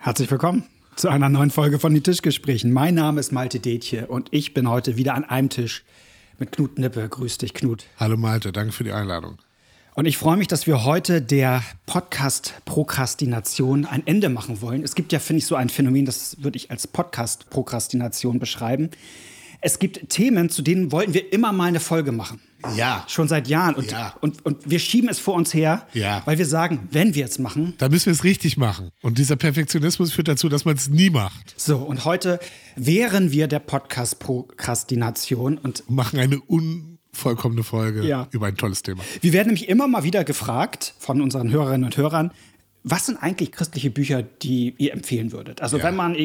Herzlich willkommen zu einer neuen Folge von den Tischgesprächen. Mein Name ist Malte Detje und ich bin heute wieder an einem Tisch mit Knut Nippe. Grüß dich, Knut. Hallo Malte, danke für die Einladung. Und ich freue mich, dass wir heute der Podcast-Prokrastination ein Ende machen wollen. Es gibt ja, finde ich, so ein Phänomen, das würde ich als Podcast-Prokrastination beschreiben. Es gibt Themen, zu denen wollten wir immer mal eine Folge machen. Ja. Schon seit Jahren. Und wir schieben es vor uns her, weil wir sagen, wenn wir es machen, dann müssen wir es richtig machen. Und dieser Perfektionismus führt dazu, dass man es nie macht. So, und heute wären wir der Podcast-Prokrastination und machen eine unvollkommene Folge über ein tolles Thema. Wir werden nämlich immer mal wieder gefragt von unseren Hörerinnen und Hörern, was sind eigentlich christliche Bücher, die ihr empfehlen würdet? Also wenn man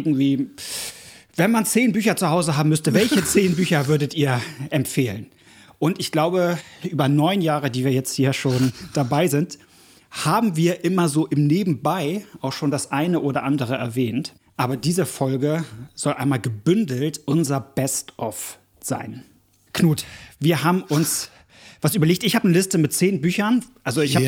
10 Bücher zu Hause haben müsste, welche 10 Bücher würdet ihr empfehlen? Und ich glaube, über 9 Jahre, die wir jetzt hier schon dabei sind, haben wir immer so im Nebenbei auch schon das eine oder andere erwähnt. Aber diese Folge soll einmal gebündelt unser Best-of sein. Knut, wir haben uns was überlegt. Ich habe eine Liste mit 10 Büchern. Also ich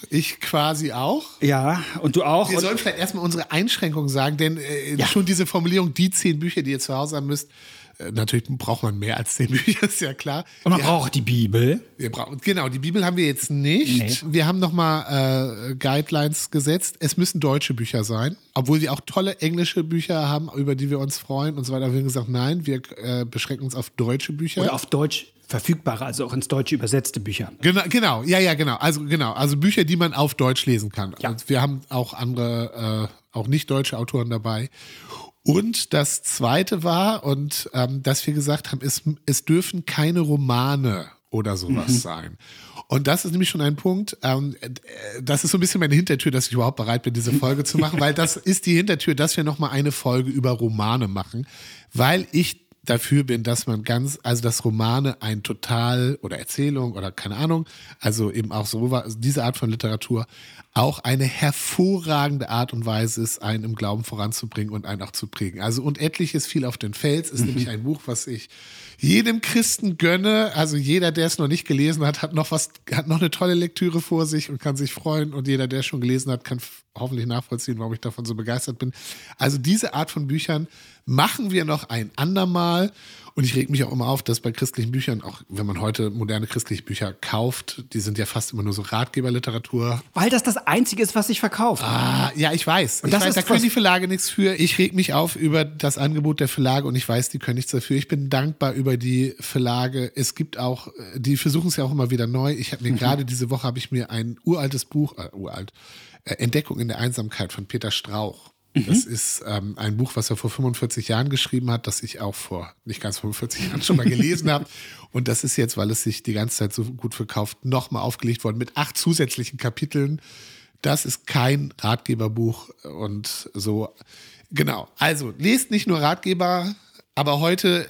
quasi auch. Ja, und du auch. Wir sollen vielleicht erstmal unsere Einschränkungen sagen, denn schon diese Formulierung, die 10 Bücher, die ihr zu Hause haben müsst, natürlich braucht man mehr als 10 Bücher, ist ja klar. Und man braucht die Bibel. Genau, die Bibel haben wir jetzt nicht. Nee. Wir haben nochmal Guidelines gesetzt. Es müssen deutsche Bücher sein, obwohl wir auch tolle englische Bücher haben, über die wir uns freuen und so weiter. Wir haben gesagt, nein, wir beschränken uns auf deutsche Bücher. Oder auf Deutsch verfügbare, also auch ins Deutsche übersetzte Bücher. Genau. Also Bücher, die man auf Deutsch lesen kann. Ja. Und wir haben auch andere, auch nicht deutsche Autoren dabei. Und das Zweite war, dass wir gesagt haben, es dürfen keine Romane oder sowas sein. Und das ist nämlich schon ein Punkt, das ist so ein bisschen meine Hintertür, dass ich überhaupt bereit bin, diese Folge zu machen, weil das ist die Hintertür, dass wir nochmal eine Folge über Romane machen, weil ich dafür bin, dass dass Romane ein oder Erzählung oder keine Ahnung, also eben auch so diese Art von Literatur auch eine hervorragende Art und Weise ist, einen im Glauben voranzubringen und einen auch zu prägen. Also und etliches fiel auf den Fels ist nämlich ein Buch, was ich jedem Christen gönne. Also jeder, der es noch nicht gelesen hat, hat noch eine tolle Lektüre vor sich und kann sich freuen. Und jeder, der es schon gelesen hat, kann hoffentlich nachvollziehen, warum ich davon so begeistert bin. Also diese Art von Büchern machen wir noch ein andermal. Und ich reg mich auch immer auf, dass bei christlichen Büchern, auch wenn man heute moderne christliche Bücher kauft, die sind ja fast immer nur so Ratgeberliteratur. Weil das Einzige ist, was sich verkauft. Ja, ich weiß. Da können die Verlage nichts für. Ich reg mich auf über das Angebot der Verlage und ich weiß, die können nichts dafür. Ich bin dankbar über die Verlage. Es gibt auch, die versuchen es ja auch immer wieder neu. Ich habe mir gerade diese Woche ein uraltes Buch, Entdeckung in der Einsamkeit von Peter Strauch. Das ist ein Buch, was er vor 45 Jahren geschrieben hat, das ich auch vor nicht ganz 45 Jahren schon mal gelesen habe. Und das ist jetzt, weil es sich die ganze Zeit so gut verkauft, nochmal aufgelegt worden mit 8 zusätzlichen Kapiteln. Das ist kein Ratgeberbuch und so. Genau, also lest nicht nur Ratgeber, aber heute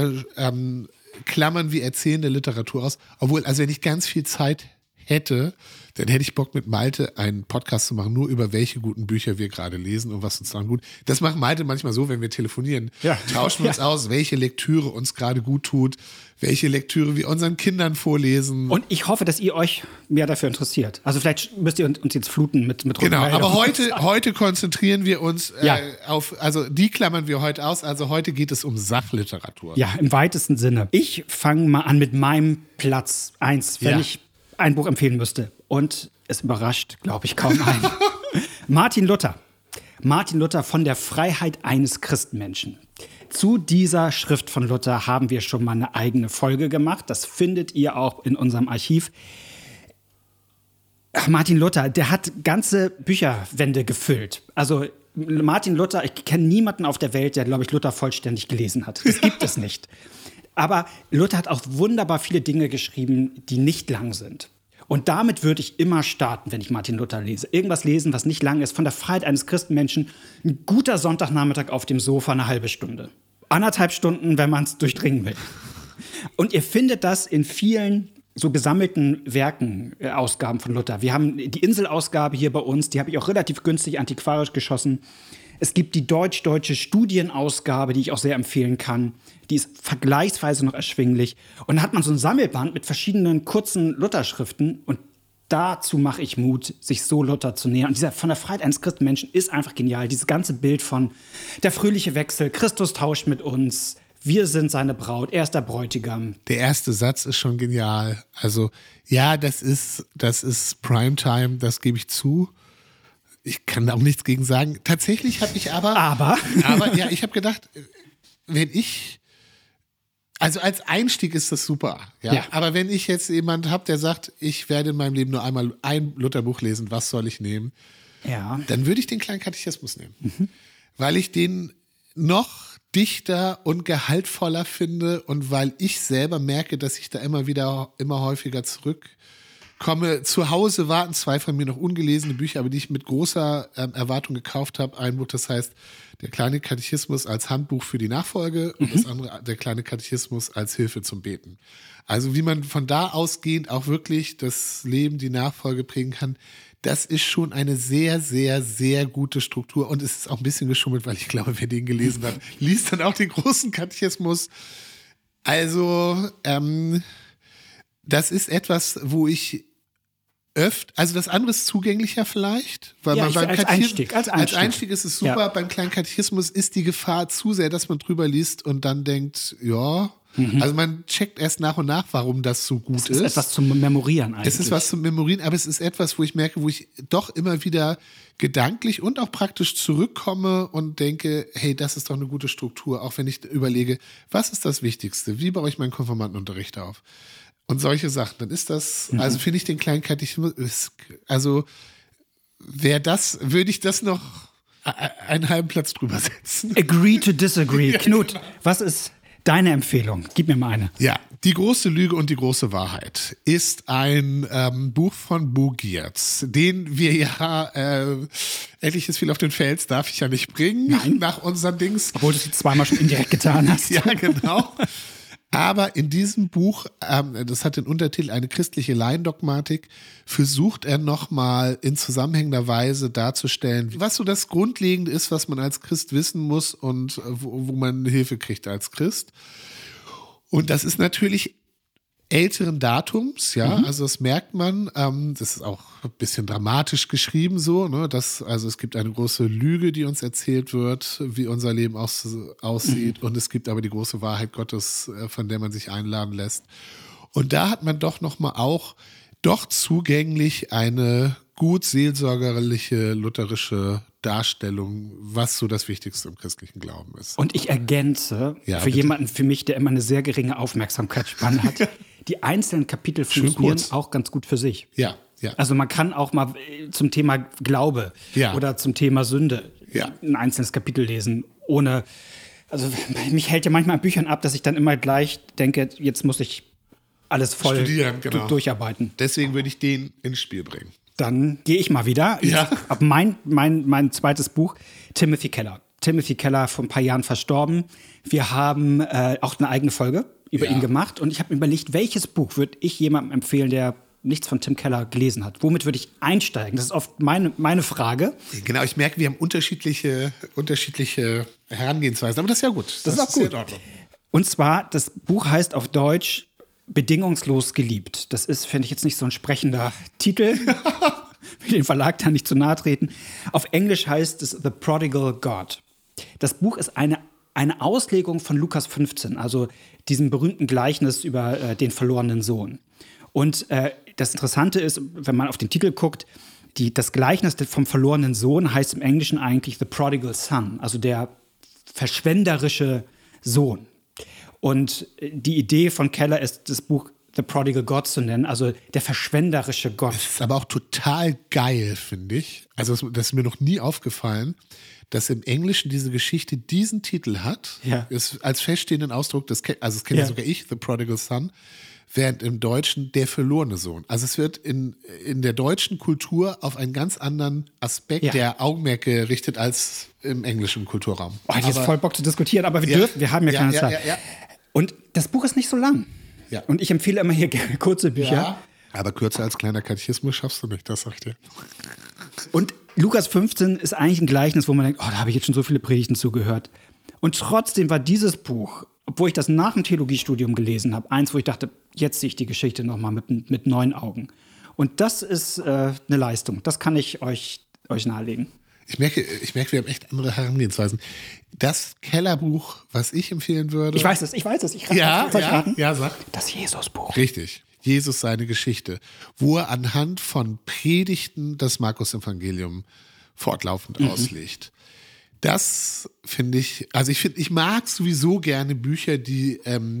klammern wir erzählende Literatur aus. Obwohl, also wenn ich ganz viel Zeit hätte, dann hätte ich Bock mit Malte einen Podcast zu machen, nur über welche guten Bücher wir gerade lesen und was uns dann gut. Das macht Malte manchmal so, wenn wir telefonieren. Ja. Tauschen wir uns aus, welche Lektüre uns gerade gut tut, welche Lektüre wir unseren Kindern vorlesen. Und ich hoffe, dass ihr euch mehr dafür interessiert. Also vielleicht müsst ihr uns jetzt fluten mit Genau, aber heute konzentrieren wir uns also die klammern wir heute aus. Also heute geht es um Sachliteratur. Ja, im weitesten Sinne. Ich fange mal an mit meinem Platz 1, wenn ich ein Buch empfehlen müsste. Und es überrascht, glaube ich, kaum einen. Martin Luther. Martin Luther von der Freiheit eines Christenmenschen. Zu dieser Schrift von Luther haben wir schon mal eine eigene Folge gemacht. Das findet ihr auch in unserem Archiv. Martin Luther, der hat ganze Bücherwände gefüllt. Also Martin Luther, ich kenne niemanden auf der Welt, der, glaube ich, Luther vollständig gelesen hat. Das gibt es nicht. Aber Luther hat auch wunderbar viele Dinge geschrieben, die nicht lang sind. Und damit würde ich immer starten, wenn ich Martin Luther lese. Irgendwas lesen, was nicht lang ist. Von der Freiheit eines Christenmenschen. Ein guter Sonntagnachmittag auf dem Sofa, eine halbe Stunde. 1,5 Stunden, wenn man es durchdringen will. Und ihr findet das in vielen so gesammelten Werken, Ausgaben von Luther. Wir haben die Insel-Ausgabe hier bei uns. Die habe ich auch relativ günstig antiquarisch geschossen. Es gibt die deutsch-deutsche Studienausgabe, die ich auch sehr empfehlen kann. Die ist vergleichsweise noch erschwinglich. Und dann hat man so ein Sammelband mit verschiedenen kurzen Lutherschriften. Und dazu mache ich Mut, sich so Luther zu nähern. Und dieser von der Freiheit eines Christenmenschen ist einfach genial. Dieses ganze Bild von der fröhliche Wechsel, Christus tauscht mit uns, wir sind seine Braut, er ist der Bräutigam. Der erste Satz ist schon genial. Also ja, das ist Primetime, das gebe ich zu. Ich kann da auch nichts gegen sagen. Tatsächlich habe ich aber ja, ich habe gedacht, also als Einstieg ist das super, ja. Aber wenn ich jetzt jemand habe, der sagt, ich werde in meinem Leben nur einmal ein Lutherbuch lesen, was soll ich nehmen? Ja. Dann würde ich den kleinen Katechismus nehmen. Weil ich den noch dichter und gehaltvoller finde und weil ich selber merke, dass ich da immer häufiger zurückkomme. Zu Hause warten 2 von mir noch ungelesene Bücher, aber die ich mit großer Erwartung gekauft habe. Ein Buch, das heißt Der kleine Katechismus als Handbuch für die Nachfolge und das andere Der kleine Katechismus als Hilfe zum Beten. Also wie man von da ausgehend auch wirklich das Leben, die Nachfolge prägen kann, das ist schon eine sehr, sehr, sehr gute Struktur. Und es ist auch ein bisschen geschummelt, weil ich glaube, wer den gelesen hat, liest dann auch den großen Katechismus. Also, das ist etwas, wo ich also das andere ist zugänglicher vielleicht, weil man beim als Einstieg ist es super. Ja. Beim kleinen Katechismus ist die Gefahr zu sehr, dass man drüber liest und dann denkt, ja. Also man checkt erst nach und nach, warum das so gut ist. Es ist etwas zum Memorieren eigentlich. Es ist was zum Memorieren, aber es ist etwas, wo ich merke, wo ich doch immer wieder gedanklich und auch praktisch zurückkomme und denke, hey, das ist doch eine gute Struktur, auch wenn ich überlege, was ist das Wichtigste? Wie baue ich meinen Konfirmandenunterricht auf? Und solche Sachen, dann ist das, also finde ich den kleinen Katechismus, also würde ich das noch einen halben Platz drüber setzen. Agree to disagree. Knut, was ist deine Empfehlung? Gib mir mal eine. Ja, Die große Lüge und die große Wahrheit ist ein Buch von Bo Giertz, den wir ja, endlich ist viel auf den Fels, darf ich ja nicht bringen. Nein. Nach unseren Dings. Obwohl du es jetzt zweimal schon indirekt getan hast. Ja, genau. Aber in diesem Buch, das hat den Untertitel Eine christliche Laiendogmatik, versucht er nochmal in zusammenhängender Weise darzustellen, was so das Grundlegende ist, was man als Christ wissen muss und wo man Hilfe kriegt als Christ. Und das ist natürlich älteren Datums, ja, also das merkt man, das ist auch ein bisschen dramatisch geschrieben so, ne, also es gibt eine große Lüge, die uns erzählt wird, wie unser Leben aussieht und es gibt aber die große Wahrheit Gottes, von der man sich einladen lässt. Und da hat man doch nochmal auch doch zugänglich eine gut seelsorgerliche, lutherische Darstellung, was so das Wichtigste im christlichen Glauben ist. Und ich ergänze, jemanden für mich, der immer eine sehr geringe Aufmerksamkeitsspanne hat, die einzelnen Kapitel funktionieren auch ganz gut für sich. Ja, ja. Also man kann auch mal zum Thema Glaube oder zum Thema Sünde ein einzelnes Kapitel lesen, ohne, also mich hält ja manchmal an Büchern ab, dass ich dann immer gleich denke, jetzt muss ich alles voll studieren, durcharbeiten. Deswegen würde ich den ins Spiel bringen. Dann gehe ich mal wieder. Ja. Ab mein zweites Buch, Timothy Keller. Timothy Keller, vor ein paar Jahren verstorben. Wir haben auch eine eigene Folge über ihn gemacht. Und ich habe mir überlegt, welches Buch würde ich jemandem empfehlen, der nichts von Tim Keller gelesen hat? Womit würde ich einsteigen? Das ist oft meine Frage. Genau, ich merke, wir haben unterschiedliche Herangehensweisen. Aber das ist ja gut. Das ist auch gut. Und zwar, das Buch heißt auf Deutsch Bedingungslos geliebt. Das ist, finde ich, jetzt nicht so ein sprechender Titel. Will den Verlag da nicht zu nahe treten. Auf Englisch heißt es The Prodigal God. Das Buch ist eine Auslegung von Lukas 15, also diesem berühmten Gleichnis über den verlorenen Sohn. Und das Interessante ist, wenn man auf den Titel guckt, das Gleichnis vom verlorenen Sohn heißt im Englischen eigentlich The Prodigal Son, also der verschwenderische Sohn. Und die Idee von Keller ist, das Buch The Prodigal God zu nennen, also der verschwenderische Gott. Das ist aber auch total geil, finde ich. Also das ist mir noch nie aufgefallen, dass im Englischen diese Geschichte diesen Titel hat, ist als feststehenden Ausdruck, das kenne ja sogar ich, The Prodigal Son, während im Deutschen der verlorene Sohn. Also es wird in der deutschen Kultur auf einen ganz anderen Aspekt der Augenmerk gerichtet als im englischen Kulturraum. Oh, ich habe voll Bock zu diskutieren, aber wir haben ja keine Zeit. Ja. Und das Buch ist nicht so lang. Ja. Und ich empfehle immer hier gerne kurze Bücher. Ja. Aber kürzer als kleiner Katechismus schaffst du nicht, das sag ich dir. Und Lukas 15 ist eigentlich ein Gleichnis, wo man denkt, da habe ich jetzt schon so viele Predigten zugehört. Und trotzdem war dieses Buch, obwohl ich das nach dem Theologiestudium gelesen habe, eins, wo ich dachte, jetzt sehe ich die Geschichte nochmal mit neuen Augen. Und das ist eine Leistung. Das kann ich euch nahelegen. Ich merke, wir haben echt andere Herangehensweisen. Das Kellerbuch, was ich empfehlen würde. Ich weiß es. Ich sag. Das Jesusbuch. Richtig. Jesus, seine Geschichte, wo er anhand von Predigten das Markus-Evangelium fortlaufend auslegt. Das finde ich, ich mag sowieso gerne Bücher, die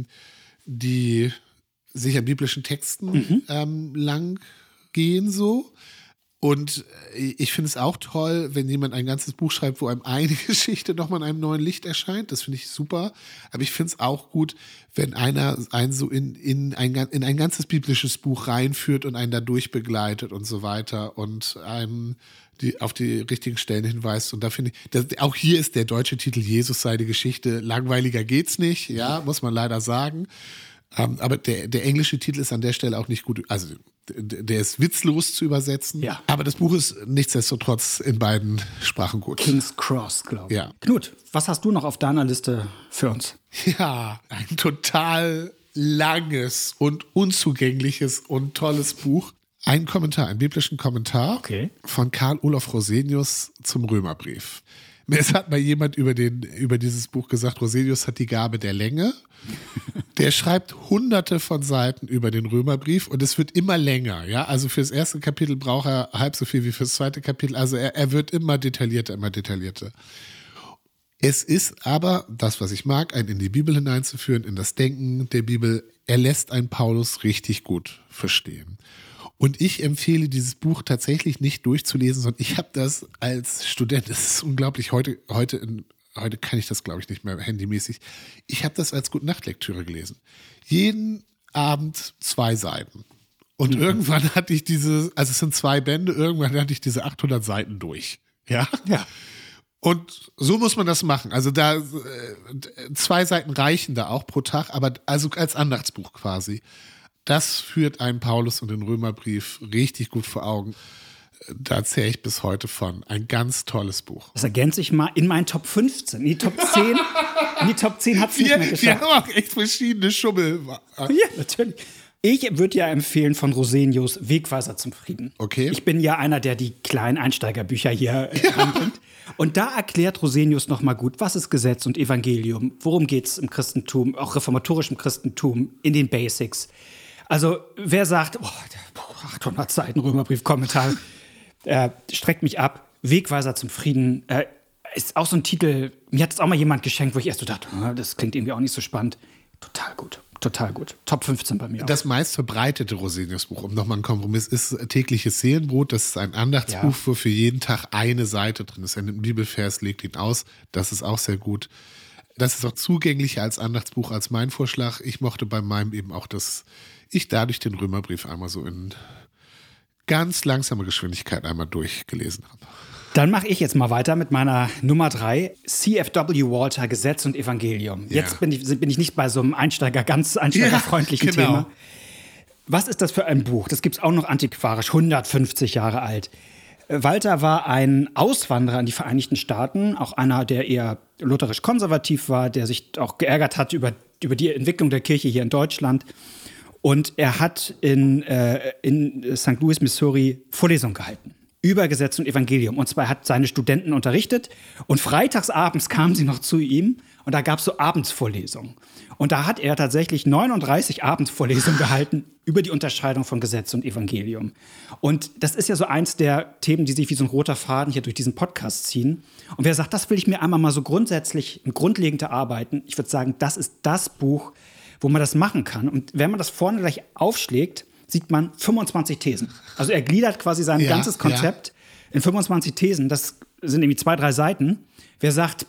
sich an biblischen Texten lang gehen so. Und ich finde es auch toll, wenn jemand ein ganzes Buch schreibt, wo einem eine Geschichte nochmal in einem neuen Licht erscheint. Das finde ich super. Aber ich finde es auch gut, wenn einer einen so in ein ganzes biblisches Buch reinführt und einen da durchbegleitet und so weiter und einem auf die richtigen Stellen hinweist. Und da finde ich, auch hier ist der deutsche Titel Jesus, seine Geschichte. Langweiliger geht's nicht, ja, muss man leider sagen. Aber der englische Titel ist an der Stelle auch nicht gut, also der ist witzlos zu übersetzen. Ja. Aber das Buch ist nichtsdestotrotz in beiden Sprachen gut. King's Cross, glaube ich. Ja. Knut, was hast du noch auf deiner Liste für uns? Ja, ein total langes und unzugängliches und tolles Buch. Ein Kommentar, einen biblischen Kommentar von Karl Olof Rosenius zum Römerbrief. Es hat mal jemand über dieses Buch gesagt, Rosenius hat die Gabe der Länge. Der schreibt hunderte von Seiten über den Römerbrief und es wird immer länger. Ja? Also fürs erste Kapitel braucht er halb so viel wie fürs zweite Kapitel. Also er wird immer detaillierter. Es ist aber, das was ich mag, einen in die Bibel hineinzuführen, in das Denken der Bibel. Er lässt einen Paulus richtig gut verstehen. Und ich empfehle dieses Buch tatsächlich nicht durchzulesen, sondern ich habe das als Student, das ist unglaublich, heute kann ich das, glaube ich, nicht mehr handymäßig. Ich habe das als Gute-Nacht-Lektüre gelesen. Jeden Abend 2 Seiten. Und irgendwann hatte ich es sind 2 Bände, irgendwann hatte ich diese 800 Seiten durch. Ja? Ja. Und so muss man das machen. Also 2 Seiten reichen da auch pro Tag, aber also als Andachtsbuch quasi. Das führt einen Paulus und den Römerbrief richtig gut vor Augen. Da erzähle ich bis heute von. Ein ganz tolles Buch. Das ergänze ich mal in meinen Top 15. In die Top 10, hat es nicht mehr geschafft. Wir haben auch echt verschiedene Schummel. Ja, natürlich. Ich würde ja empfehlen von Rosenius Wegweiser zum Frieden. Okay. Ich bin ja einer, der die kleinen Einsteigerbücher hier anbringt. Und da erklärt Rosenius nochmal gut, was ist Gesetz und Evangelium, worum geht es im Christentum, auch reformatorischem Christentum, in den Basics. Also wer sagt, 800 Seiten Römerbrief-Kommentar, streckt mich ab. Wegweiser zum Frieden ist auch so ein Titel, mir hat es auch mal jemand geschenkt, wo ich erst so dachte, das klingt irgendwie auch nicht so spannend. Total gut. Top 15 bei mir. Das meistverbreitete Rosenius-Buch, um nochmal einen Kompromiss, ist Tägliches Seelenbrot. Das ist ein Andachtsbuch, wo für jeden Tag eine Seite drin ist. Er nimmt einen Bibelvers, legt ihn aus. Das ist auch sehr gut. Das ist auch zugänglicher als Andachtsbuch, als mein Vorschlag. Ich mochte bei meinem eben auch, dass ich dadurch den Römerbrief einmal so in ganz langsamer Geschwindigkeit einmal durchgelesen habe. Dann mache ich jetzt mal weiter mit meiner Nummer 3, C.F.W. Walter, Gesetz und Evangelium. Ja. Jetzt bin ich nicht bei so einem einsteigerfreundlichen Thema. Was ist das für ein Buch? Das gibt es auch noch antiquarisch, 150 Jahre alt. Walter war ein Auswanderer in die Vereinigten Staaten, auch einer, der eher lutherisch-konservativ war, der sich auch geärgert hat über die Entwicklung der Kirche hier in Deutschland. Und er hat in St. Louis, Missouri, Vorlesungen gehalten über Gesetz und Evangelium. Und zwar hat seine Studenten unterrichtet und freitagsabends kamen sie noch zu ihm und da gab es so Abendsvorlesungen. Und da hat er tatsächlich 39 Abendsvorlesungen gehalten über die Unterscheidung von Gesetz und Evangelium. Und das ist ja so eins der Themen, die sich wie so ein roter Faden hier durch diesen Podcast ziehen. Und wer sagt, das will ich mir einmal mal so grundsätzlich und grundlegend erarbeiten, ich würde sagen, das ist das Buch, wo man das machen kann. Und wenn man das vorne gleich aufschlägt, sieht man 25 Thesen. Also er gliedert quasi sein ganzes Konzept in 25 Thesen. Das sind irgendwie 2-3 Seiten. Wer sagt,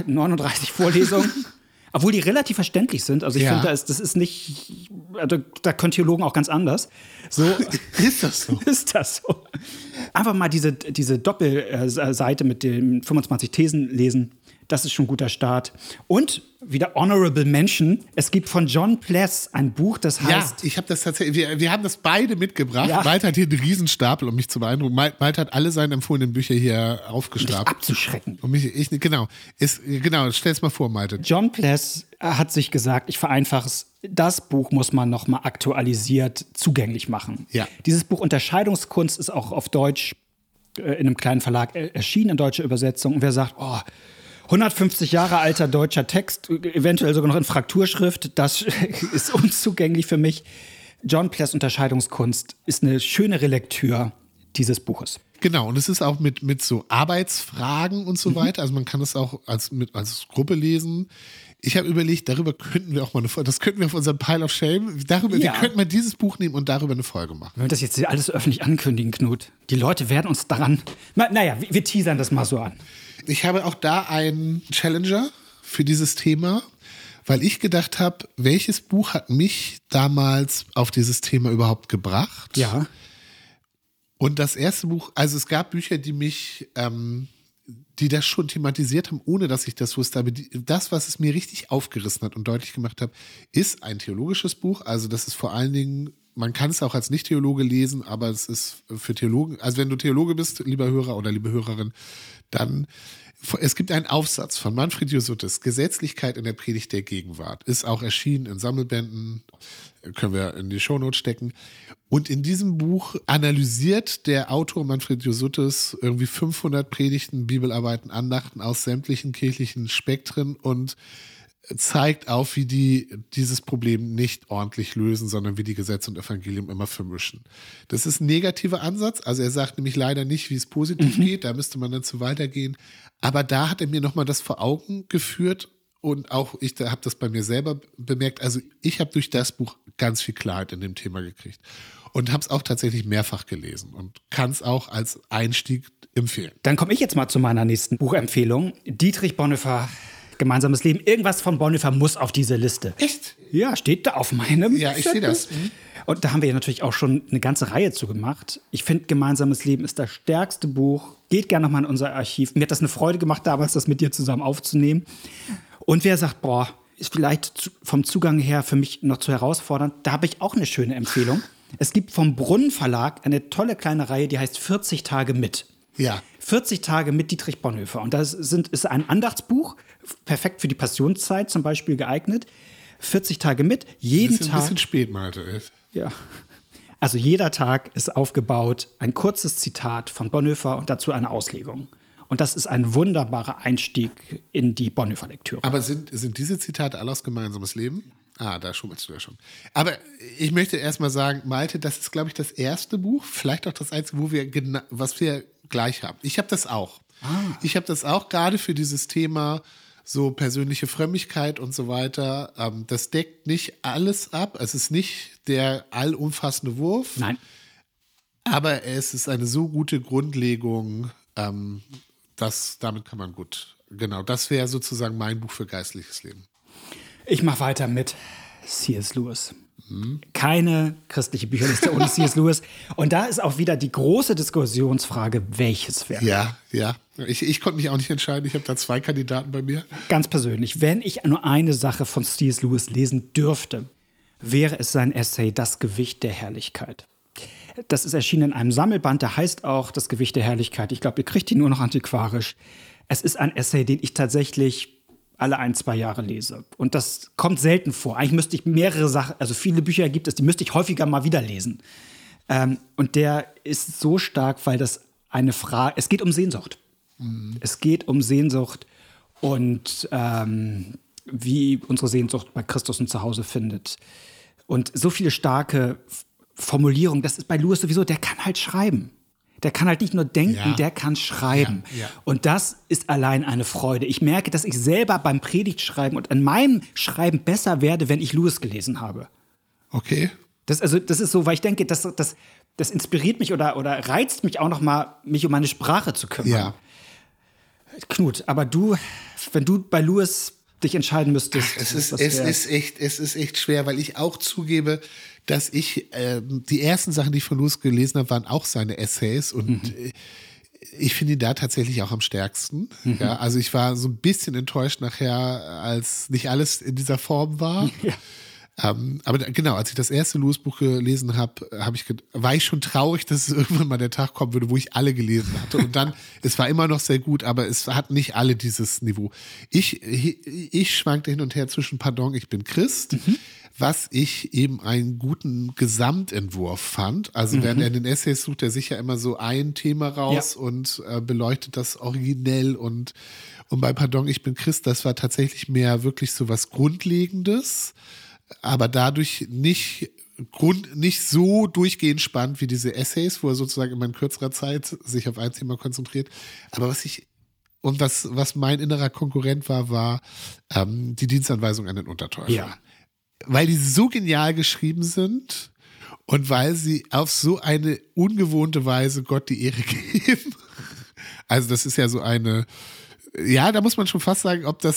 39 Vorlesungen, obwohl die relativ verständlich sind. Also ich finde, das ist nicht, also da können Theologen auch ganz anders. So, ist das so? Ist das so? Einfach mal diese Doppelseite mit den 25 Thesen lesen. Das ist schon ein guter Start. Und wieder Honorable Mention. Es gibt von John Pless ein Buch, das heißt... Ja, ich habe das tatsächlich... Wir haben das beide mitgebracht. Ja. Malte hat hier einen Riesenstapel, um mich zu beeindrucken. Malte hat alle seine empfohlenen Bücher hier aufgestapelt. Um dich abzuschrecken. Genau, stell's mal vor, Malte. John Pless hat sich gesagt, ich vereinfache es, das Buch muss man nochmal aktualisiert zugänglich machen. Ja. Dieses Buch Unterscheidungskunst ist auch auf Deutsch in einem kleinen Verlag erschienen, in deutscher Übersetzung. Und wer sagt, 150 Jahre alter deutscher Text, eventuell sogar noch in Frakturschrift, das ist unzugänglich für mich. John Pless Unterscheidungskunst ist eine schöne Relektür dieses Buches. Genau, und es ist auch mit so Arbeitsfragen und so weiter. Also man kann es auch als Gruppe lesen. Ich habe überlegt, darüber könnten wir auch mal das könnten wir auf unserem Pile of Shame, wir könnten mal dieses Buch nehmen und darüber eine Folge machen. Wenn wir das jetzt alles öffentlich ankündigen, Knut, die Leute werden uns daran, wir teasern das mal so an. Ich habe auch da einen Challenger für dieses Thema, weil ich gedacht habe, welches Buch hat mich damals auf dieses Thema überhaupt gebracht? Ja. Und das erste Buch, also es gab Bücher, die mich, die das schon thematisiert haben, ohne dass ich das wusste. Aber das, was es mir richtig aufgerissen hat und deutlich gemacht hat, ist ein theologisches Buch. Also das ist vor allen Dingen, man kann es auch als Nicht-Theologe lesen, aber es ist für Theologen, also wenn du Theologe bist, lieber Hörer oder liebe Hörerin, dann, es gibt einen Aufsatz von Manfred Josuttes, Gesetzlichkeit in der Predigt der Gegenwart. Ist auch erschienen in Sammelbänden, können wir in die Shownotes stecken. Und in diesem Buch analysiert der Autor Manfred Josuttes irgendwie 500 Predigten, Bibelarbeiten, Andachten aus sämtlichen kirchlichen Spektren und zeigt auf, wie die dieses Problem nicht ordentlich lösen, sondern wie die Gesetz und Evangelium immer vermischen. Das ist ein negativer Ansatz. Also er sagt nämlich leider nicht, wie es positiv geht. Da müsste man dann zu weitergehen. Aber da hat er mir nochmal das vor Augen geführt. Und auch ich habe das bei mir selber bemerkt. Also ich habe durch das Buch ganz viel Klarheit in dem Thema gekriegt. Und habe es auch tatsächlich mehrfach gelesen und kann es auch als Einstieg empfehlen. Dann komme ich jetzt mal zu meiner nächsten Buchempfehlung. Dietrich Bonhoeffer, Gemeinsames Leben. Irgendwas von Bonhoeffer muss auf diese Liste. Echt? Ja, steht da auf meinem. Ja, ich sehe das. Und da haben wir ja natürlich auch schon eine ganze Reihe zu gemacht. Ich finde, Gemeinsames Leben ist das stärkste Buch. Geht gerne nochmal in unser Archiv. Mir hat das eine Freude gemacht, damals das mit dir zusammen aufzunehmen. Und wer sagt, ist vielleicht vom Zugang her für mich noch zu herausfordernd, da habe ich auch eine schöne Empfehlung. Es gibt vom Brunnen Verlag eine tolle kleine Reihe, die heißt 40 Tage mit. Ja. 40 Tage mit Dietrich Bonhoeffer. Und das ist ein Andachtsbuch, perfekt für die Passionszeit zum Beispiel geeignet. 40 Tage mit, jeden Tag. Ein bisschen spät, Malte. Ja. Also jeder Tag ist aufgebaut, ein kurzes Zitat von Bonhoeffer und dazu eine Auslegung. Und das ist ein wunderbarer Einstieg in die Bonhoeffer-Lektüre. Aber sind diese Zitate alle aus Gemeinsames Leben? Da schummelst du ja schon. Aber ich möchte erst mal sagen, Malte, das ist, glaube ich, das erste Buch, vielleicht auch das einzige, was wir gleich haben. Ich habe das auch. Ich habe das auch gerade für dieses Thema so persönliche Frömmigkeit und so weiter. Das deckt nicht alles ab. Es ist nicht der allumfassende Wurf. Nein. Aber es ist eine so gute Grundlegung, damit kann man gut. Genau, das wäre sozusagen mein Buch für geistliches Leben. Ich mache weiter mit C.S. Lewis. Keine christliche Bücherliste ohne C.S. Lewis. Und da ist auch wieder die große Diskussionsfrage, welches Werk. Ja. Ich konnte mich auch nicht entscheiden. Ich habe da 2 Kandidaten bei mir. Ganz persönlich, wenn ich nur eine Sache von C.S. Lewis lesen dürfte, wäre es sein Essay Das Gewicht der Herrlichkeit. Das ist erschienen in einem Sammelband, der heißt auch Das Gewicht der Herrlichkeit. Ich glaube, ihr kriegt ihn nur noch antiquarisch. Es ist ein Essay, den ich tatsächlich alle 1-2 Jahre lese. Und das kommt selten vor. Eigentlich müsste ich mehrere Sachen, also viele Bücher gibt es, die müsste ich häufiger mal wieder lesen. Und der ist so stark, weil das es geht um Sehnsucht. Es geht um Sehnsucht und wie unsere Sehnsucht bei Christus ein Zuhause findet. Und so viele starke Formulierungen, das ist bei Lewis sowieso, der kann halt schreiben. Der kann halt nicht nur denken, der kann schreiben. Ja. Und das ist allein eine Freude. Ich merke, dass ich selber beim Predigtschreiben und an meinem Schreiben besser werde, wenn ich Lewis gelesen habe. Okay. Das ist so, weil ich denke, das inspiriert mich oder reizt mich auch noch mal, mich um meine Sprache zu kümmern. Ja. Knut, aber wenn du bei Lewis dich entscheiden müsstest. Es ist echt schwer, weil ich auch zugebe, dass ich die ersten Sachen, die ich von Lewis gelesen habe, waren auch seine Essays und ich finde ihn da tatsächlich auch am stärksten. Ja, also ich war so ein bisschen enttäuscht nachher, als nicht alles in dieser Form war. Ja. Aber genau, als ich das erste Lewis-Buch gelesen habe, war ich schon traurig, dass es irgendwann mal der Tag kommen würde, wo ich alle gelesen hatte. Und dann, es war immer noch sehr gut, aber es hat nicht alle dieses Niveau. Ich schwankte hin und her zwischen, pardon, ich bin Christ, was ich eben einen guten Gesamtentwurf fand. Also während er in den Essays sucht er sich ja immer so ein Thema raus und beleuchtet das originell und bei Pardon, ich bin Christ, das war tatsächlich mehr wirklich so was Grundlegendes, aber dadurch nicht so durchgehend spannend wie diese Essays, wo er sozusagen immer in kürzerer Zeit sich auf ein Thema konzentriert. Aber was mein innerer Konkurrent war die Dienstanweisung an den Unterteufel. Ja. Weil die so genial geschrieben sind und weil sie auf so eine ungewohnte Weise Gott die Ehre geben. Also das ist ja so eine, ja, da muss man schon fast sagen, ob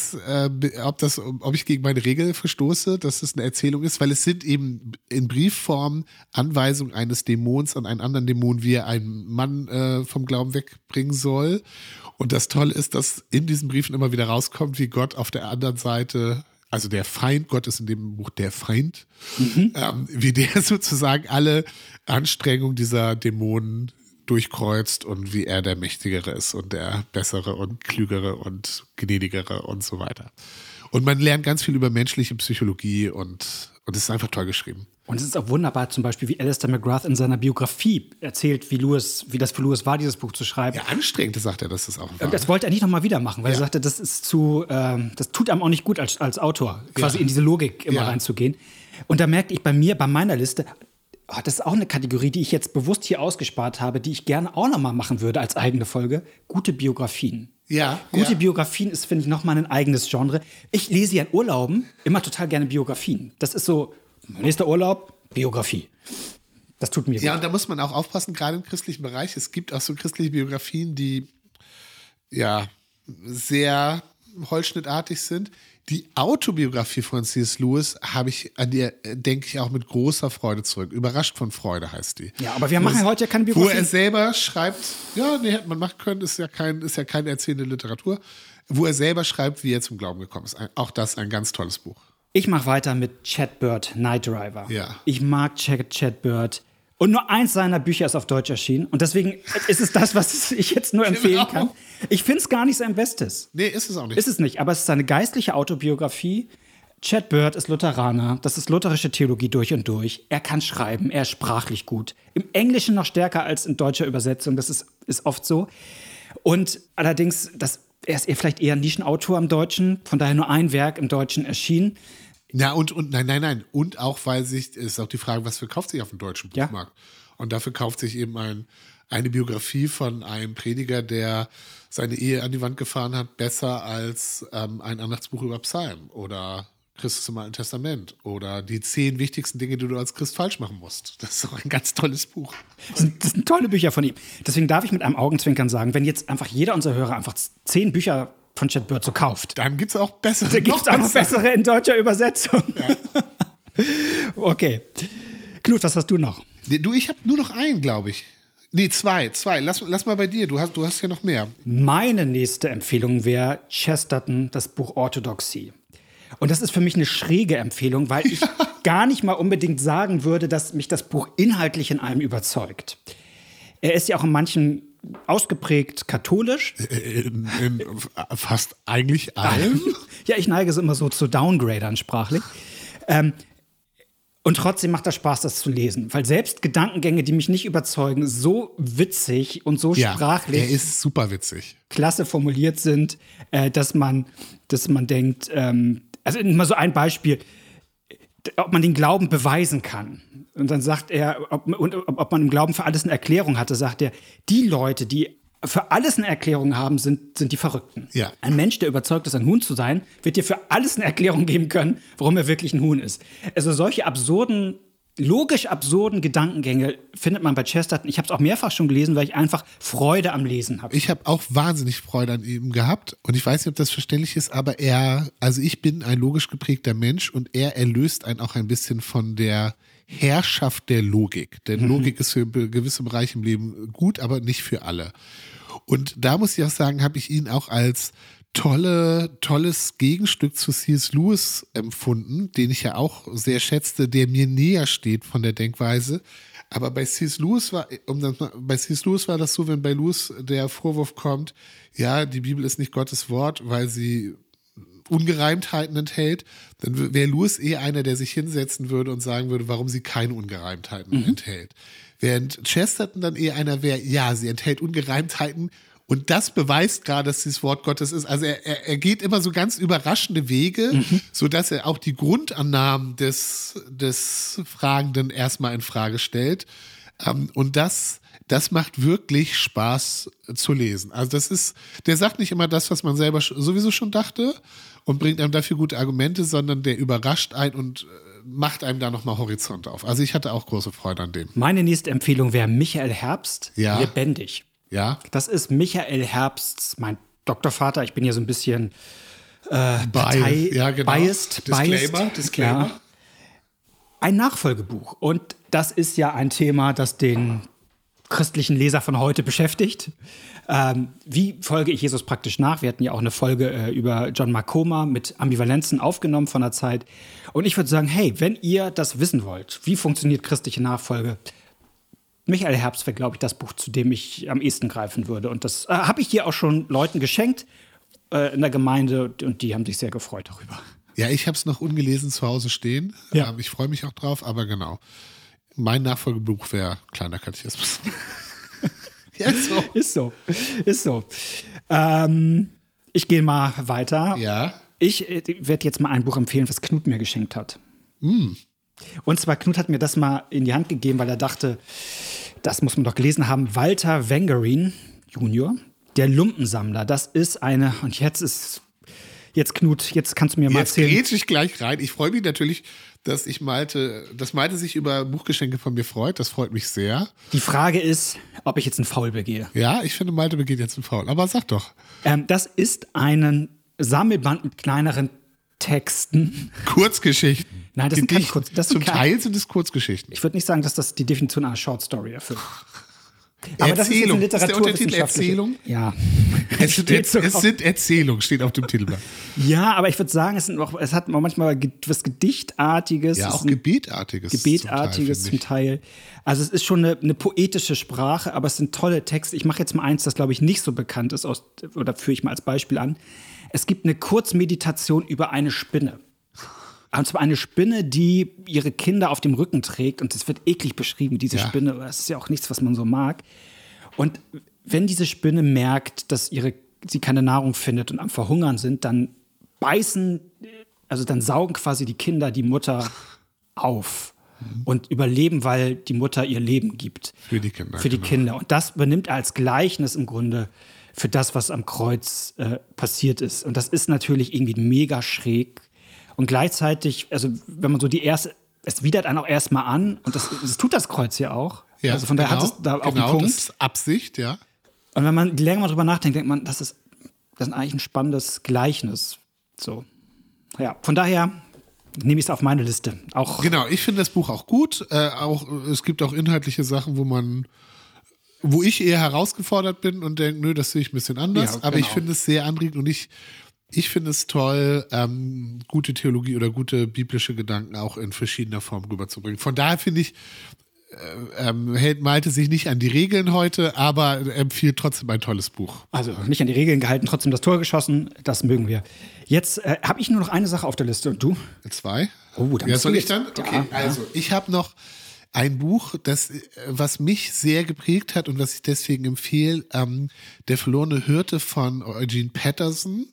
ich gegen meine Regel verstoße, dass es eine Erzählung ist, weil es sind eben in Briefform Anweisungen eines Dämons an einen anderen Dämon, wie er einen Mann vom Glauben wegbringen soll. Und das Tolle ist, dass in diesen Briefen immer wieder rauskommt, wie Gott auf der anderen Seite, also der Feind, Gott ist in dem Buch der Feind, wie der sozusagen alle Anstrengungen dieser Dämonen durchkreuzt und wie er der Mächtigere ist und der Bessere und Klügere und Gnädigere und so weiter. Und man lernt ganz viel über menschliche Psychologie und es ist einfach toll geschrieben. Und es ist auch wunderbar, zum Beispiel, wie Alistair McGrath in seiner Biografie erzählt, wie das für Lewis war, dieses Buch zu schreiben. Ja, anstrengend, sagt er, dass das auch war. Das wollte er nicht nochmal wieder machen, weil er sagte, das ist das tut einem auch nicht gut als Autor, quasi in diese Logik immer reinzugehen. Und da merkte ich bei meiner Liste, das ist auch eine Kategorie, die ich jetzt bewusst hier ausgespart habe, die ich gerne auch nochmal machen würde als eigene Folge. Gute Biografien. Ja. Gute Biografien ist, finde ich, nochmal ein eigenes Genre. Ich lese ja in Urlauben immer total gerne Biografien. Das ist so, nächster Urlaub, Biografie. Das tut mir gut. Ja, und da muss man auch aufpassen, gerade im christlichen Bereich. Es gibt auch so christliche Biografien, die ja sehr holzschnittartig sind. Die Autobiografie von C.S. Lewis an die denke ich auch mit großer Freude zurück. Überrascht von Freude heißt die. Ja, aber wir machen heute ja keine Biografie. Wo er selber schreibt, hätte man machen können, ist ja keine erzählende Literatur. Wo er selber schreibt, wie er zum Glauben gekommen ist. Auch das ein ganz tolles Buch. Ich mache weiter mit Chad Bird, Night Driver. Ja. Ich mag Chad Bird. Und nur eins seiner Bücher ist auf Deutsch erschienen. Und deswegen ist es das, was ich jetzt nur empfehlen kann. Ich finde es gar nicht sein Bestes. Nee, ist es auch nicht. Ist es nicht, aber es ist eine geistliche Autobiografie. Chad Bird ist Lutheraner. Das ist lutherische Theologie durch und durch. Er kann schreiben, er ist sprachlich gut. Im Englischen noch stärker als in deutscher Übersetzung. Das ist oft so. Und allerdings, er ist vielleicht eher Nischenautor im Deutschen. Von daher nur ein Werk im Deutschen erschienen. Ja, und nein. Und auch, weil ist auch die Frage, was verkauft sich auf dem deutschen Buchmarkt? Ja. Und dafür kauft sich eben eine Biografie von einem Prediger, der seine Ehe an die Wand gefahren hat, besser als ein Andachtsbuch über Psalm oder Christus im Alten Testament oder die 10 wichtigsten Dinge, die du als Christ falsch machen musst. Das ist auch ein ganz tolles Buch. Das sind tolle Bücher von ihm. Deswegen darf ich mit einem Augenzwinkern sagen, wenn jetzt einfach jeder unserer Hörer einfach 10 Bücher von Chad Bird so kauft. Dann gibt es auch bessere. Da gibt es auch noch bessere in deutscher Übersetzung. Ja. Okay. Knut, was hast du noch? Ich habe nur noch einen, glaube ich. Nee, zwei. Lass mal bei dir. Du hast ja noch mehr. Meine nächste Empfehlung wäre Chesterton, das Buch Orthodoxie. Und das ist für mich eine schräge Empfehlung, weil ich gar nicht mal unbedingt sagen würde, dass mich das Buch inhaltlich in allem überzeugt. Er ist ja auch in manchen ausgeprägt katholisch. In fast eigentlich allem. Ja, ich neige immer so zu Downgradern sprachlich. Und trotzdem macht das Spaß, das zu lesen. Weil selbst Gedankengänge, die mich nicht überzeugen, so witzig und so sprachlich. Er ist super witzig. Klasse formuliert sind, dass man denkt, also immer so ein Beispiel, ob man den Glauben beweisen kann. Und dann sagt er, ob man im Glauben für alles eine Erklärung hatte, sagt er, die Leute, die für alles eine Erklärung haben, sind die Verrückten. Ja. Ein Mensch, der überzeugt ist, ein Huhn zu sein, wird dir für alles eine Erklärung geben können, warum er wirklich ein Huhn ist. Also solche logisch absurden Gedankengänge findet man bei Chesterton. Ich habe es auch mehrfach schon gelesen, weil ich einfach Freude am Lesen habe. Ich habe auch wahnsinnig Freude an ihm gehabt und ich weiß nicht, ob das verständlich ist, aber ich bin ein logisch geprägter Mensch und er erlöst einen auch ein bisschen von der Herrschaft der Logik. Denn Logik ist für gewisse Bereiche im Leben gut, aber nicht für alle. Und da muss ich auch sagen, habe ich ihn auch als tolles Gegenstück zu C.S. Lewis empfunden, den ich ja auch sehr schätzte, der mir näher steht von der Denkweise. Aber bei C.S. Lewis war das so, wenn bei Lewis der Vorwurf kommt, ja, die Bibel ist nicht Gottes Wort, weil sie Ungereimtheiten enthält, dann wäre Lewis einer, der sich hinsetzen würde und sagen würde, warum sie keine Ungereimtheiten enthält. Während Chesterton dann einer wäre, ja, sie enthält Ungereimtheiten und das beweist gerade, dass dieses Wort Gottes ist. Also er geht immer so ganz überraschende Wege, sodass er auch die Grundannahmen des Fragenden erstmal in Frage stellt. Und das macht wirklich Spaß zu lesen. Also der sagt nicht immer das, was man selber sowieso schon dachte und bringt einem dafür gute Argumente, sondern der überrascht einen und macht einem da nochmal Horizont auf. Also ich hatte auch große Freude an dem. Meine nächste Empfehlung wäre Michael Herbst, Lebendig. Ja. Das ist Michael Herbsts, mein Doktorvater. Ich bin ja so ein bisschen biased. Disclaimer. Ja. Ein Nachfolgebuch. Und das ist ja ein Thema, das den christlichen Leser von heute beschäftigt. Wie folge ich Jesus praktisch nach? Wir hatten ja auch eine Folge über John Makoma mit Ambivalenzen aufgenommen von der Zeit. Und ich würde sagen, hey, wenn ihr das wissen wollt, wie funktioniert christliche Nachfolge, Michael Herbst wäre, glaube ich, das Buch, zu dem ich am ehesten greifen würde. Und das habe ich hier auch schon Leuten geschenkt in der Gemeinde und die haben sich sehr gefreut darüber. Ja, ich habe es noch ungelesen zu Hause stehen. Ja. Ich freue mich auch drauf, aber genau. Mein Nachfolgebuch wäre Kleiner Katechismus. Ja, Ist so. Ich gehe mal weiter. Ja. Ich werde jetzt mal ein Buch empfehlen, was Knut mir geschenkt hat. Und zwar, Knut hat mir das mal in die Hand gegeben, weil er dachte, das muss man doch gelesen haben. Walter Wangerin Jr., der Lumpensammler. Das ist eine, und jetzt Knut, jetzt kannst du mir mal erzählen. Jetzt grätsch ich gleich rein. Ich freue mich natürlich, dass Malte sich über Buchgeschenke von mir freut. Das freut mich sehr. Die Frage ist, ob ich jetzt einen Faul begehe. Ja, ich finde, Malte begeht jetzt einen Faul. Aber sag doch. Das ist ein Sammelband mit kleineren Texten. Kurzgeschichten. Nein, das sind keine Kurzgeschichten. Zum Teil sind es Kurzgeschichten. Ich würde nicht sagen, dass das die Definition einer Short Story erfüllt. Aber Erzählung. Das ist jetzt eine Ist der Untertitel Erzählung? Ja. Es sind Erzählungen, steht auf dem Titelblatt. Ja, aber ich würde sagen, es hat manchmal was Gedichtartiges. Ja, auch Gebetartiges. Zum Teil. Also es ist schon eine poetische Sprache, aber es sind tolle Texte. Ich mache jetzt mal eins, das, glaube ich, nicht so bekannt ist, oder führe ich mal als Beispiel an. Es gibt eine Kurzmeditation über eine Spinne. Und zwar eine Spinne, die ihre Kinder auf dem Rücken trägt. Und das wird eklig beschrieben, diese Spinne. Das ist ja auch nichts, was man so mag. Und wenn diese Spinne merkt, dass sie keine Nahrung findet und am Verhungern sind, dann dann saugen quasi die Kinder die Mutter auf und überleben, weil die Mutter ihr Leben gibt. Für die Kinder. Für die Kinder. Und das übernimmt er als Gleichnis im Grunde für das, was am Kreuz passiert ist. Und das ist natürlich irgendwie mega schräg. Und gleichzeitig, also wenn man so es widert einen auch erstmal an, und das tut das Kreuz ja auch. Ja, also von daher hat es da auch einen Punkt. Das ist Absicht, ja. Und wenn man länger mal drüber nachdenkt, denkt man, das ist eigentlich ein spannendes Gleichnis. So. Ja, von daher nehme ich es auf meine Liste. Auch genau, ich finde das Buch auch gut. Es gibt auch inhaltliche Sachen, wo ich eher herausgefordert bin und denke, nö, das sehe ich ein bisschen anders. Ja, aber ich finde es sehr anregend und ich finde es toll, gute Theologie oder gute biblische Gedanken auch in verschiedener Form rüberzubringen. Von daher finde ich, hält Malte sich nicht an die Regeln heute, aber empfiehlt trotzdem ein tolles Buch. Also nicht an die Regeln gehalten, trotzdem dasTor geschossen, das mögen wir. Jetzt habe ich nur noch eine Sache auf der Liste und du? 2. Oh, dann soll ich dann? Okay, also ich habe noch ein Buch, was mich sehr geprägt hat und was ich deswegen empfehle, Der verlorene Hirte von Eugene Peterson.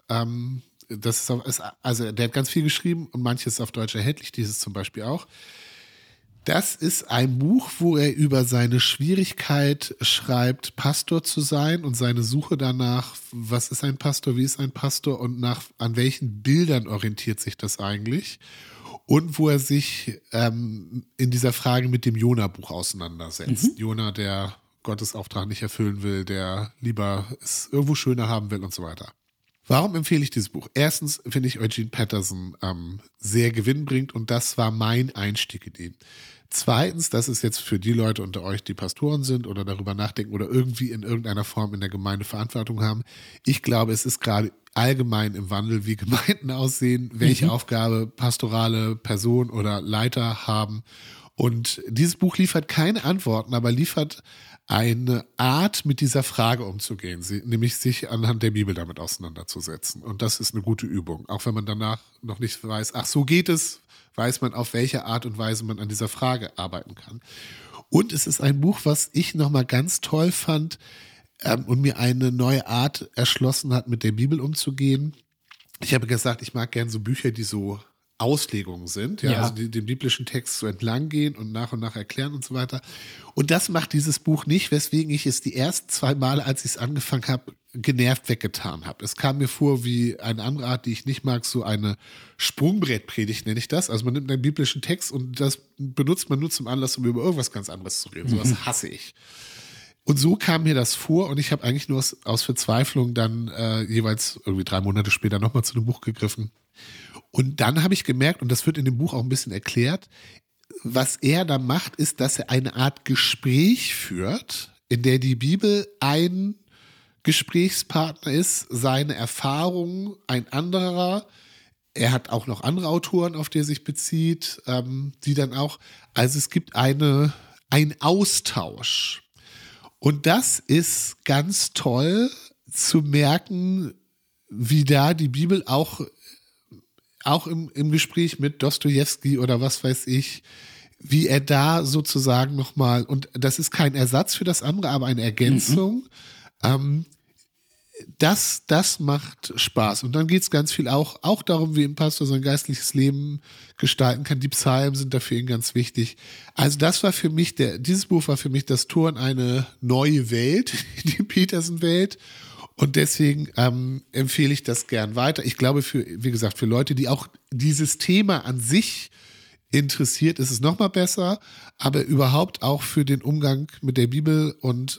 Der hat ganz viel geschrieben und manches ist auf Deutsch erhältlich, dieses zum Beispiel auch. Das ist ein Buch, wo er über seine Schwierigkeit schreibt, Pastor zu sein und seine Suche danach, was ist ein Pastor, wie ist ein Pastor und an welchen Bildern orientiert sich das eigentlich? Und wo er sich in dieser Frage mit dem Jona-Buch auseinandersetzt. Jona, der Gottes Auftrag nicht erfüllen will, der lieber es irgendwo schöner haben will und so weiter. Warum empfehle ich dieses Buch? Erstens finde ich Eugene Peterson sehr gewinnbringend und das war mein Einstieg in ihn. Zweitens, das ist jetzt für die Leute unter euch, die Pastoren sind oder darüber nachdenken oder irgendwie in irgendeiner Form in der Gemeinde Verantwortung haben. Ich glaube, es ist gerade allgemein im Wandel, wie Gemeinden aussehen, welche Aufgabe pastorale Personen oder Leiter haben. Und dieses Buch liefert keine Antworten, aber liefert eine Art, mit dieser Frage umzugehen, nämlich sich anhand der Bibel damit auseinanderzusetzen. Und das ist eine gute Übung. Auch wenn man danach noch nicht weiß, ach, so geht es, weiß man, auf welche Art und Weise man an dieser Frage arbeiten kann. Und es ist ein Buch, was ich nochmal ganz toll fand und mir eine neue Art erschlossen hat, mit der Bibel umzugehen. Ich habe gesagt, ich mag gern so Bücher, die so Auslegungen sind, also die den biblischen Text so entlang gehen und nach erklären und so weiter. Und das macht dieses Buch nicht, weswegen ich es die ersten 2 Male, als ich es angefangen habe, genervt weggetan habe. Es kam mir vor wie eine andere Art, die ich nicht mag, so eine Sprungbrettpredigt nenne ich das. Also man nimmt einen biblischen Text und das benutzt man nur zum Anlass, um über irgendwas ganz anderes zu reden. Sowas hasse ich. Und so kam mir das vor und ich habe eigentlich nur aus Verzweiflung dann jeweils irgendwie 3 Monate später nochmal zu dem Buch gegriffen. Und dann habe ich gemerkt, und das wird in dem Buch auch ein bisschen erklärt, was er da macht, ist, dass er eine Art Gespräch führt, in der die Bibel ein Gesprächspartner ist, seine Erfahrungen ein anderer. Er hat auch noch andere Autoren, auf die er sich bezieht, die dann auch, also es gibt ein Austausch. Und das ist ganz toll zu merken, wie da die Bibel auch im Gespräch mit Dostojewski oder was weiß ich, wie er da sozusagen nochmal, und das ist kein Ersatz für das andere, aber eine Ergänzung, das macht Spaß. Und dann geht es ganz viel auch darum, wie ein Pastor sein geistliches Leben gestalten kann. Die Psalmen sind dafür ganz wichtig. Also das war für mich, dieses Buch war für mich das Tor in eine neue Welt, die Petersen-Welt. Und deswegen empfehle ich das gern weiter. Ich glaube, wie gesagt, für Leute, die auch dieses Thema an sich interessiert, ist es nochmal besser. Aber überhaupt auch für den Umgang mit der Bibel und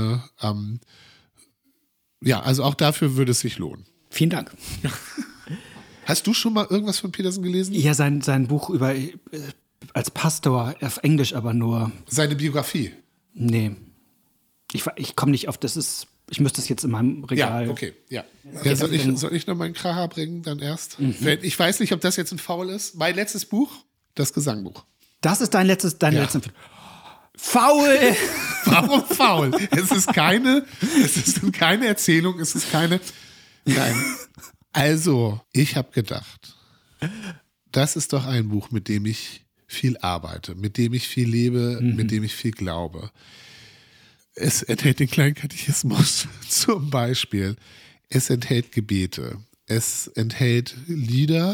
also auch dafür würde es sich lohnen. Vielen Dank. Hast du schon mal irgendwas von Petersen gelesen? Ja, sein Buch über als Pastor, auf Englisch aber nur. Seine Biografie? Nee. Ich komme nicht auf, ich müsste es jetzt in meinem Regal. Ja, okay, ja. Soll ich noch meinen Kracher bringen dann erst? Ich weiß nicht, ob das jetzt ein Faul ist. Mein letztes Buch, das Gesangbuch. Das ist dein letztes. Faul! Warum faul? Es ist keine Erzählung, es ist keine. Nein. Also, ich habe gedacht, das ist doch ein Buch, mit dem ich viel arbeite, mit dem ich viel lebe, mit dem ich viel glaube. Es enthält den kleinen Katechismus zum Beispiel. Es enthält Gebete. Es enthält Lieder.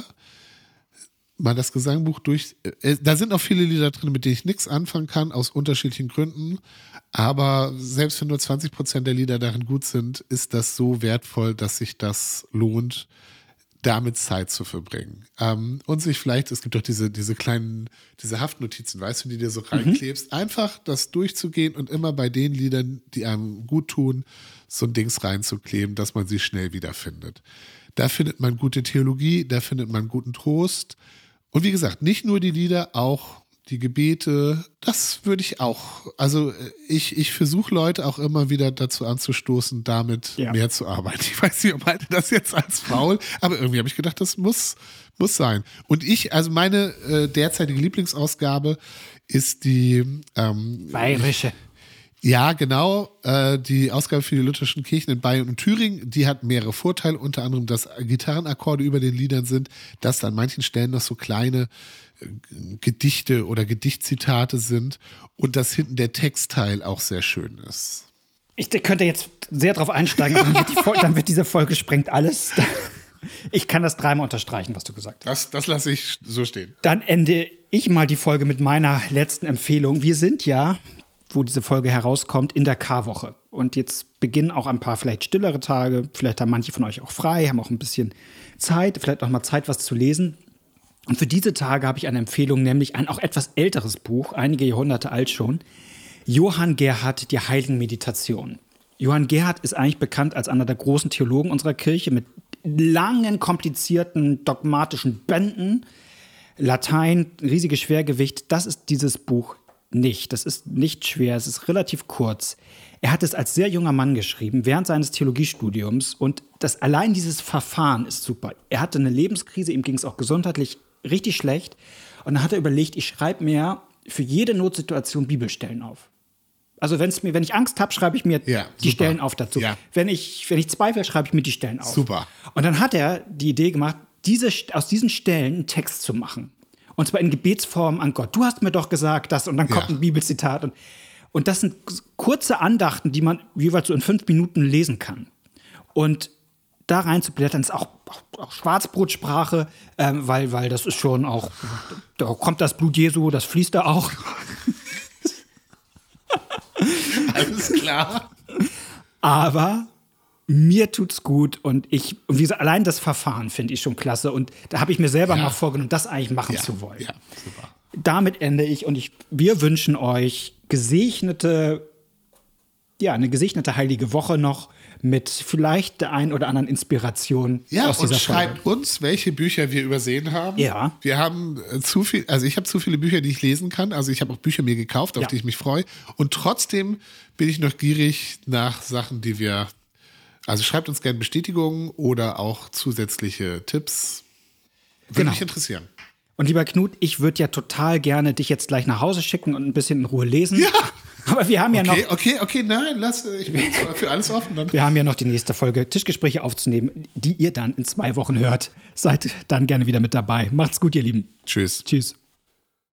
Mal das Gesangbuch da sind auch viele Lieder drin, mit denen ich nichts anfangen kann, aus unterschiedlichen Gründen. Aber selbst wenn nur 20% der Lieder darin gut sind, ist das so wertvoll, dass sich das lohnt, damit Zeit zu verbringen. Und sich vielleicht, es gibt doch diese Haftnotizen, weißt du, die dir so reinklebst, einfach das durchzugehen und immer bei den Liedern, die einem gut tun, so ein Dings reinzukleben, dass man sie schnell wiederfindet. Da findet man gute Theologie, da findet man guten Trost. Und wie gesagt, nicht nur die Lieder, auch die Gebete, das würde ich auch, also ich versuche Leute auch immer wieder dazu anzustoßen, damit mehr zu arbeiten. Ich weiß nicht, ob halte das jetzt als faul, aber irgendwie habe ich gedacht, das muss sein. Und meine derzeitige Lieblingsausgabe ist die Bayerische. Ja, genau. Die Ausgabe für die lutherischen Kirchen in Bayern und Thüringen, die hat mehrere Vorteile, unter anderem, dass Gitarrenakkorde über den Liedern sind, dass da an manchen Stellen noch so kleine Gedichte oder Gedichtzitate sind und dass hinten der Textteil auch sehr schön ist. Ich könnte jetzt sehr drauf einsteigen, aber dann wird diese Folge sprengt alles. Ich kann das 3-mal unterstreichen, was du gesagt hast. Das lasse ich so stehen. Dann ende ich mal die Folge mit meiner letzten Empfehlung. Wir sind ja, wo diese Folge herauskommt, in der Karwoche. Und jetzt beginnen auch ein paar vielleicht stillere Tage. Vielleicht haben manche von euch auch frei, haben auch ein bisschen Zeit, vielleicht auch mal Zeit, was zu lesen. Und für diese Tage habe ich eine Empfehlung, nämlich ein auch etwas älteres Buch, einige Jahrhunderte alt schon. Johann Gerhard, die Heiligen Meditationen. Johann Gerhard ist eigentlich bekannt als einer der großen Theologen unserer Kirche mit langen, komplizierten, dogmatischen Bänden. Latein, riesiges Schwergewicht. Das ist dieses Buch nicht. Das ist nicht schwer, es ist relativ kurz. Er hat es als sehr junger Mann geschrieben, während seines Theologiestudiums. Und allein dieses Verfahren ist super. Er hatte eine Lebenskrise, ihm ging es auch gesundheitlich richtig schlecht. Und dann hat er überlegt, ich schreibe mir für jede Notsituation Bibelstellen auf. Also wenn ich Angst habe, schreibe ich mir die super. Stellen auf dazu. Ja. Wenn ich zweifle, schreibe ich mir die Stellen auf. Super. Und dann hat er die Idee gemacht, aus diesen Stellen einen Text zu machen. Und zwar in Gebetsform an Gott. Du hast mir doch gesagt, das. Und dann kommt ein Bibelzitat. Und das sind kurze Andachten, die man jeweils so in 5 Minuten lesen kann. Und da reinzublättern ist auch Schwarzbrotsprache, weil das ist schon auch, da kommt das Blut Jesu, das fließt da auch. Alles klar. Aber mir tut's gut und wie gesagt, allein das Verfahren finde ich schon klasse und da habe ich mir selber mal vorgenommen, das eigentlich machen zu wollen. Ja, super. Damit ende ich und wir wünschen euch eine gesegnete heilige Woche noch mit vielleicht der ein oder anderen Inspiration aus dieser und schreibt uns, welche Bücher wir übersehen haben. Ja. Wir haben ich habe zu viele Bücher, die ich lesen kann. Also ich habe auch Bücher mir gekauft, auf die ich mich freue. Und trotzdem bin ich noch gierig nach Sachen, also schreibt uns gerne Bestätigungen oder auch zusätzliche Tipps. Würde mich interessieren. Und lieber Knut, ich würde ja total gerne dich jetzt gleich nach Hause schicken und ein bisschen in Ruhe lesen. Ja. Aber wir haben ja noch. Okay, nein, ich bin für alles offen. Dann. Wir haben ja noch die nächste Folge Tischgespräche aufzunehmen, die ihr dann in 2 Wochen hört. Seid dann gerne wieder mit dabei. Macht's gut, ihr Lieben. Tschüss. Tschüss.